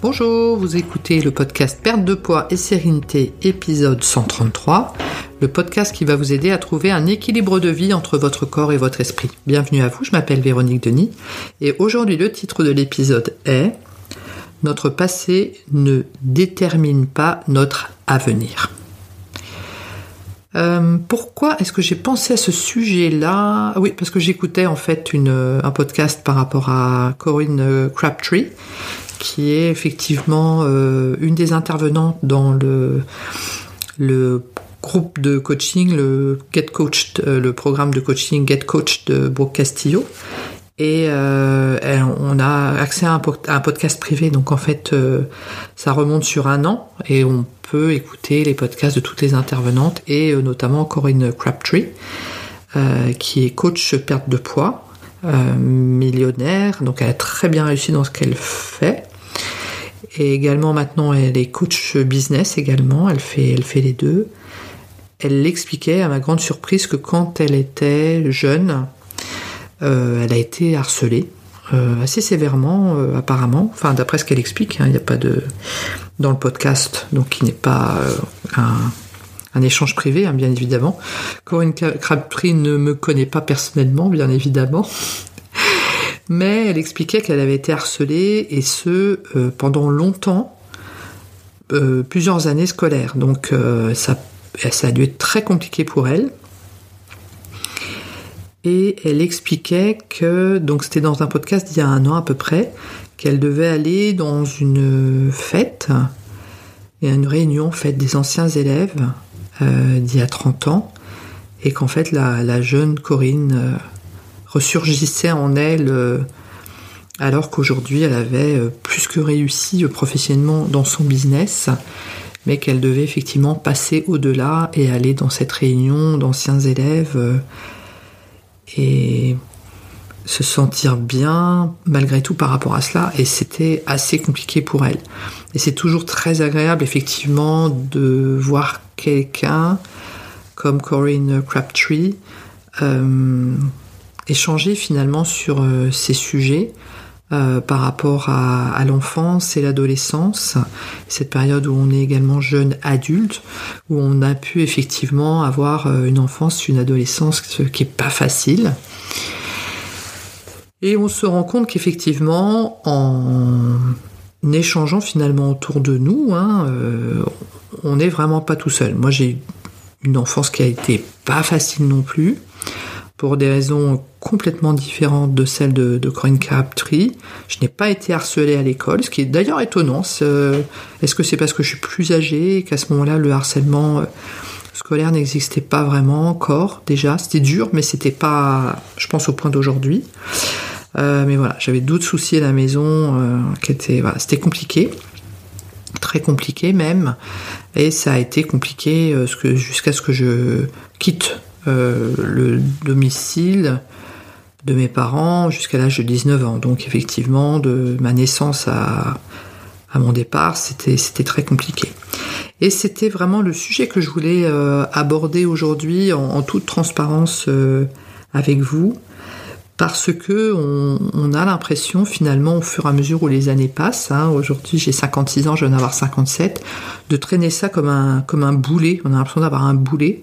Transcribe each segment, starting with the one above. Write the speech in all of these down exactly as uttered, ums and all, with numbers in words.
Bonjour, vous écoutez le podcast Perte de poids et sérénité, épisode cent trente-trois, le podcast qui va vous aider à trouver un équilibre de vie entre votre corps et votre esprit. Bienvenue à vous, je m'appelle Véronique Denis, et aujourd'hui le titre de l'épisode est « Notre passé ne détermine pas notre avenir ». Euh, pourquoi est-ce que j'ai pensé à ce sujet-là ? Oui, parce que j'écoutais en fait une, un podcast par rapport à Corinne Crabtree, qui est effectivement euh, une des intervenantes dans le, le groupe de coaching, le Get Coached, euh, le programme de coaching Get Coached de Brooke Castillo. Et euh, elle, on a accès à un, à un podcast privé, donc en fait, euh, ça remonte sur un an et on peut écouter les podcasts de toutes les intervenantes et euh, notamment Corinne Crabtree, euh, qui est coach perte de poids, euh, millionnaire, donc elle a très bien réussi dans ce qu'elle fait. Et également maintenant, elle est coach business également, elle fait, elle fait les deux. Elle l'expliquait à ma grande surprise que quand elle était jeune, Euh, elle a été harcelée euh, assez sévèrement euh, apparemment, enfin d'après ce qu'elle explique, il hein, n'y a pas de dans le podcast, donc qui n'est pas euh, un, un échange privé, hein, bien évidemment. Corinne Crabtree ne me connaît pas personnellement, bien évidemment, mais elle expliquait qu'elle avait été harcelée et ce euh, pendant longtemps, euh, plusieurs années scolaires, donc euh, ça, ça a dû être très compliqué pour elle. Et elle expliquait que, donc c'était dans un podcast d'il y a un an à peu près, qu'elle devait aller dans une fête, et une réunion fête des anciens élèves euh, d'il y a trente ans, et qu'en fait la, la jeune Corinne euh, ressurgissait en elle, euh, alors qu'aujourd'hui elle avait euh, plus que réussi euh, professionnellement dans son business, mais qu'elle devait effectivement passer au-delà et aller dans cette réunion d'anciens élèves euh, et se sentir bien malgré tout par rapport à cela, et c'était assez compliqué pour elle. Et c'est toujours très agréable effectivement de voir quelqu'un comme Corinne Crabtree euh, échanger finalement sur euh, ces sujets euh, par rapport à, à l'enfance et l'adolescence, cette période où on est également jeune adulte, où on a pu effectivement avoir une enfance, une adolescence qui est pas facile. Et on se rend compte qu'effectivement, en échangeant finalement autour de nous, hein, euh, on n'est vraiment pas tout seul. Moi, j'ai une enfance qui a été pas facile non plus, pour des raisons complètement différentes de celles de, de Corinne Crabtree. Je n'ai pas été harcelée à l'école, ce qui est d'ailleurs étonnant. C'est, est-ce que c'est parce que je suis plus âgée et qu'à ce moment-là, le harcèlement scolaire n'existait pas vraiment encore, déjà. C'était dur, mais c'était pas, je pense, au point d'aujourd'hui. Euh, mais voilà, j'avais d'autres soucis à la maison, euh, qui étaient, voilà, c'était compliqué. Très compliqué même. Et ça a été compliqué euh, jusqu'à ce que je quitte Euh, le domicile de mes parents jusqu'à l'âge de dix-neuf ans. Donc effectivement, de ma naissance à, à mon départ, c'était, c'était très compliqué. Et c'était vraiment le sujet que je voulais euh, aborder aujourd'hui en, en toute transparence euh, avec vous, parce que on, on a l'impression finalement au fur et à mesure où les années passent, hein, aujourd'hui j'ai cinquante-six ans, je viens d'avoir cinquante-sept, de traîner ça comme un, comme un boulet. On a l'impression d'avoir un boulet.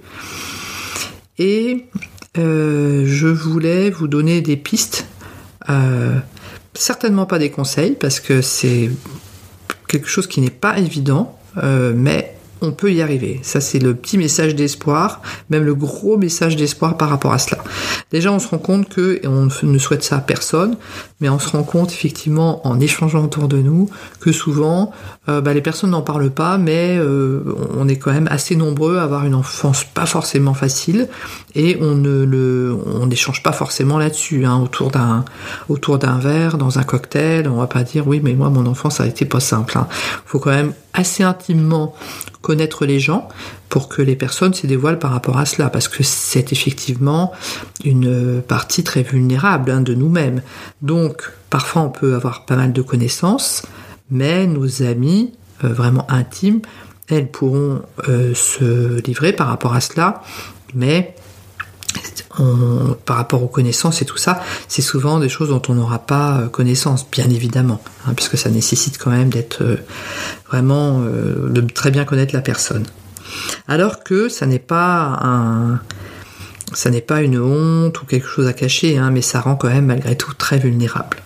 Et euh, je voulais vous donner des pistes, euh, certainement pas des conseils, parce que c'est quelque chose qui n'est pas évident, euh, mais on peut y arriver. Ça, c'est le petit message d'espoir, même le gros message d'espoir par rapport à cela. Déjà, on se rend compte que, et on ne souhaite ça à personne, mais on se rend compte effectivement en échangeant autour de nous que souvent, euh, bah, les personnes n'en parlent pas, mais euh, on est quand même assez nombreux à avoir une enfance pas forcément facile, et on ne le, on n'échange pas forcément là-dessus, hein, autour d'un, autour d'un verre, dans un cocktail. On va pas dire oui, mais moi mon enfance a été pas simple. Hein. Faut quand même assez intimement connaître les gens pour que les personnes se dévoilent par rapport à cela, parce que c'est effectivement une partie très vulnérable, hein, de nous-mêmes. Donc parfois on peut avoir pas mal de connaissances, mais nos amis euh, vraiment intimes, elles pourront euh, se livrer par rapport à cela, mais on, par rapport aux connaissances et tout ça, c'est souvent des choses dont on n'aura pas connaissance, bien évidemment, hein, puisque ça nécessite quand même d'être euh, vraiment euh, de très bien connaître la personne. Alors que ça n'est pas un, ça n'est pas une honte ou quelque chose à cacher, hein, mais ça rend quand même malgré tout très vulnérable.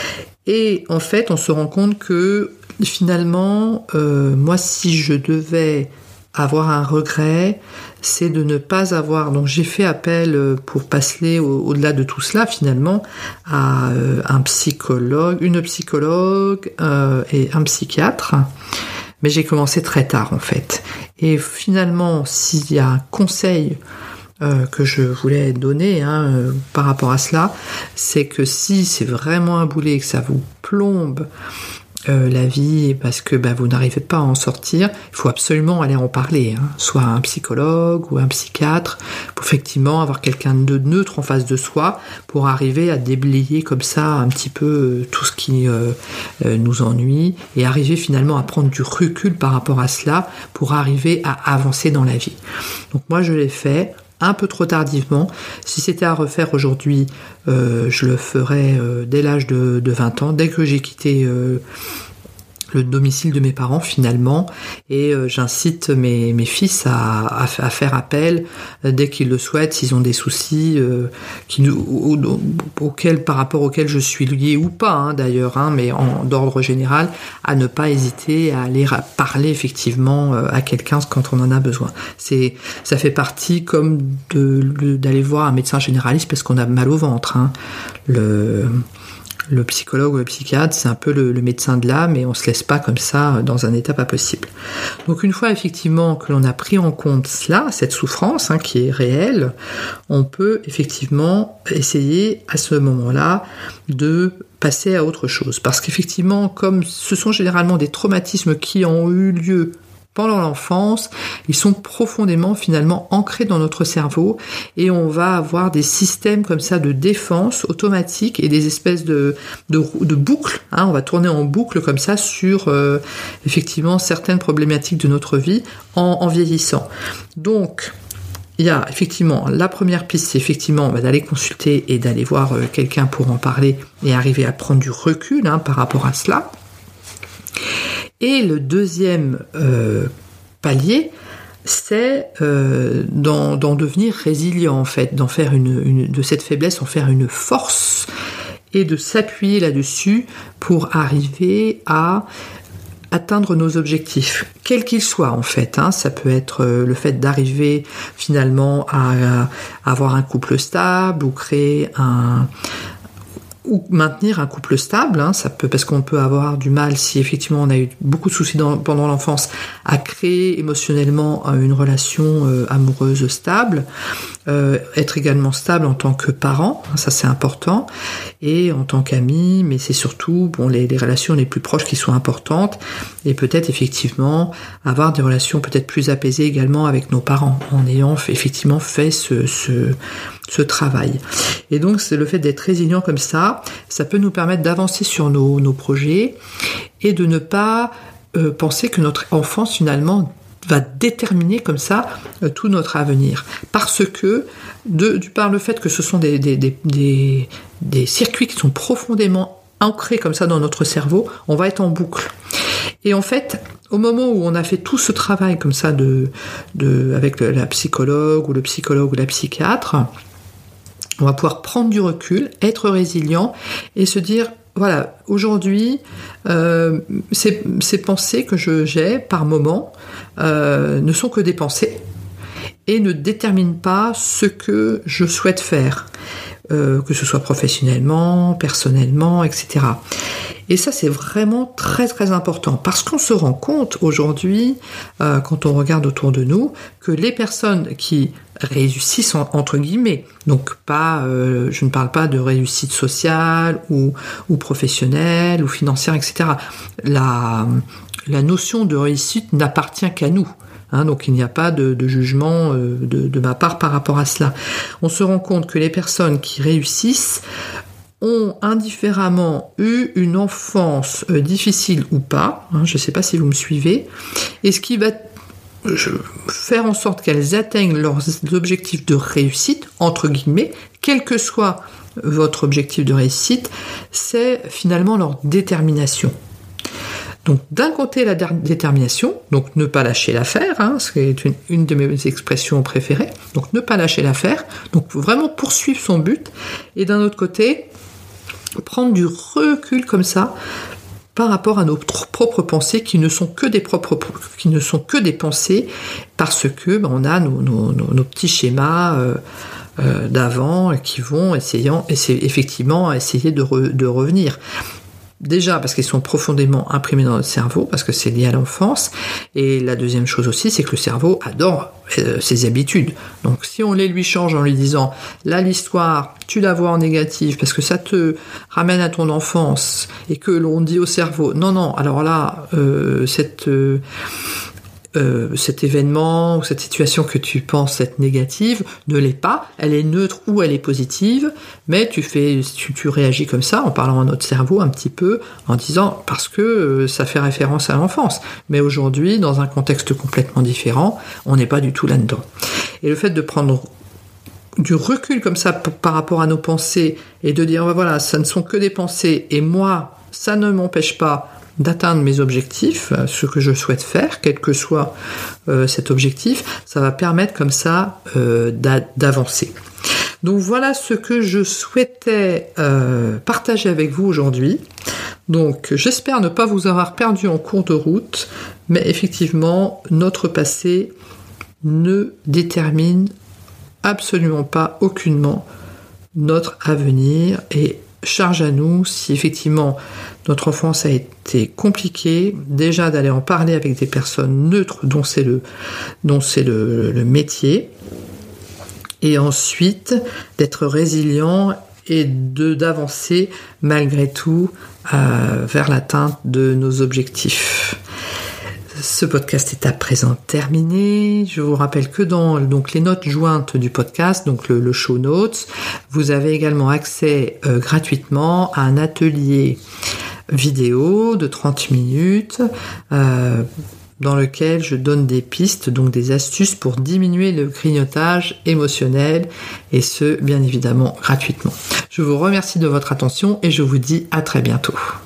Et en fait, on se rend compte que finalement, euh, moi, si je devais avoir un regret, c'est de ne pas avoir... Donc j'ai fait appel pour passer au- au-delà de tout cela, finalement, à euh, un psychologue, une psychologue euh, et un psychiatre. Mais j'ai commencé très tard, en fait. Et finalement, s'il y a un conseil euh, que je voulais donner hein, euh, par rapport à cela, c'est que si c'est vraiment un boulet, que ça vous plombe Euh, la vie parce que bah, vous n'arrivez pas à en sortir, il faut absolument aller en parler, hein, soit à un psychologue ou un psychiatre, pour effectivement avoir quelqu'un de neutre en face de soi, pour arriver à déblayer comme ça un petit peu euh, tout ce qui euh, euh, nous ennuie, et arriver finalement à prendre du recul par rapport à cela, pour arriver à avancer dans la vie. Donc moi je l'ai fait, un peu trop tardivement. Si c'était à refaire aujourd'hui, euh, je le ferais euh, dès l'âge de, de vingt ans, dès que j'ai quitté euh, le domicile de mes parents finalement, et euh, j'incite mes, mes fils à, à, à faire appel euh, dès qu'ils le souhaitent, s'ils ont des soucis euh, qui, au, au, auxquels, par rapport auxquels je suis lié ou pas hein, d'ailleurs, hein, mais en, d'ordre général, à ne pas hésiter à aller à parler effectivement euh, à quelqu'un quand on en a besoin. C'est, ça fait partie comme de, de, d'aller voir un médecin généraliste parce qu'on a mal au ventre. Hein. Le... Le psychologue ou le psychiatre, c'est un peu le, le médecin de l'âme et on se laisse pas comme ça dans un état pas possible. Donc une fois effectivement que l'on a pris en compte cela, cette souffrance hein, qui est réelle, on peut effectivement essayer à ce moment-là de passer à autre chose. Parce qu'effectivement, comme ce sont généralement des traumatismes qui ont eu lieu pendant l'enfance, ils sont profondément finalement ancrés dans notre cerveau et on va avoir des systèmes comme ça de défense automatique et des espèces de, de, de boucles, hein, on va tourner en boucle comme ça sur euh, effectivement certaines problématiques de notre vie en, en vieillissant. Donc, il y a effectivement la première piste, c'est effectivement bah, d'aller consulter et d'aller voir euh, quelqu'un pour en parler et arriver à prendre du recul hein, par rapport à cela. Et le deuxième euh, palier, c'est euh, d'en, d'en devenir résilient en fait, d'en faire une, une, de cette faiblesse en faire une force et de s'appuyer là-dessus pour arriver à atteindre nos objectifs, quels qu'ils soient en fait. Hein. Ça peut être le fait d'arriver finalement à, à avoir un couple stable ou créer un ou maintenir un couple stable, hein, ça peut, parce qu'on peut avoir du mal, si effectivement on a eu beaucoup de soucis dans, pendant l'enfance, à créer émotionnellement une relation euh, amoureuse stable, euh, être également stable en tant que parent, hein, ça c'est important, et en tant qu'ami, mais c'est surtout bon les, les relations les plus proches qui sont importantes, et peut-être effectivement avoir des relations peut-être plus apaisées également avec nos parents, en ayant fait, effectivement fait ce, ce, ce travail. Et donc c'est le fait d'être résilient comme ça, ça peut nous permettre d'avancer sur nos, nos projets et de ne pas euh, penser que notre enfance finalement va déterminer comme ça euh, tout notre avenir. Parce que, de, du par le fait que ce sont des, des, des, des, des circuits qui sont profondément ancrés comme ça dans notre cerveau, on va être en boucle. Et en fait, au moment où on a fait tout ce travail comme ça de, de, avec le, la psychologue ou le psychologue ou la psychiatre, on va pouvoir prendre du recul, être résilient et se dire, voilà, aujourd'hui, euh, ces, ces pensées que je, j'ai par moment euh, ne sont que des pensées et ne déterminent pas ce que je souhaite faire, euh, que ce soit professionnellement, personnellement, et cetera. Et ça, c'est vraiment très très important parce qu'on se rend compte aujourd'hui, euh, quand on regarde autour de nous, que les personnes qui réussissent en, entre guillemets, donc pas, euh, je ne parle pas de réussite sociale ou, ou professionnelle ou financière, et cetera. La, la notion de réussite n'appartient qu'à nous. Hein, donc il n'y a pas de, de jugement euh, de, de ma part par rapport à cela. On se rend compte que les personnes qui réussissent ont indifféremment eu une enfance euh, difficile ou pas, hein, je ne sais pas si vous me suivez, et ce qui va je, faire en sorte qu'elles atteignent leurs objectifs de réussite, entre guillemets, quel que soit votre objectif de réussite, c'est finalement leur détermination. Donc d'un côté la détermination, donc ne pas lâcher l'affaire, hein, c'est une, une de mes expressions préférées, donc ne pas lâcher l'affaire, donc vraiment poursuivre son but, et d'un autre côté, prendre du recul comme ça, par rapport à nos propres pensées qui ne sont que des propres, qui ne sont que des pensées, parce que ben, on a nos, nos, nos, nos petits schémas euh, euh, d'avant qui vont essayant, essayer, effectivement essayer de, re, de revenir. Déjà parce qu'ils sont profondément imprimés dans notre cerveau, parce que c'est lié à l'enfance. Et la deuxième chose aussi, c'est que le cerveau adore euh, ses habitudes. Donc si on les lui change en lui disant là l'histoire, tu la vois en négative parce que ça te ramène à ton enfance, et que l'on dit au cerveau non non, alors là euh, cette euh, Euh, cet événement ou cette situation que tu penses être négative ne l'est pas, elle est neutre ou elle est positive, mais tu fais, tu, tu réagis comme ça en parlant à notre cerveau un petit peu, en disant parce que euh, ça fait référence à l'enfance. Mais aujourd'hui, dans un contexte complètement différent, on n'est pas du tout là-dedans. Et le fait de prendre du recul comme ça p- par rapport à nos pensées et de dire voilà, ça ne sont que des pensées et moi, ça ne m'empêche pas d'atteindre mes objectifs, ce que je souhaite faire, quel que soit euh, cet objectif, ça va permettre comme ça euh, d'a- d'avancer. Donc voilà ce que je souhaitais euh, partager avec vous aujourd'hui. Donc j'espère ne pas vous avoir perdu en cours de route, mais effectivement notre passé ne détermine absolument pas, aucunement notre avenir, et charge à nous, si effectivement notre enfance a été compliquée, déjà d'aller en parler avec des personnes neutres dont c'est le, dont c'est le, le métier, et ensuite d'être résilient et de, d'avancer malgré tout euh, vers l'atteinte de nos objectifs. Ce podcast est à présent terminé. Je vous rappelle que dans donc, les notes jointes du podcast, donc le, le show notes, vous avez également accès euh, gratuitement à un atelier vidéo de trente minutes euh, dans lequel je donne des pistes, donc des astuces pour diminuer le grignotage émotionnel, et ce, bien évidemment, gratuitement. Je vous remercie de votre attention et je vous dis à très bientôt.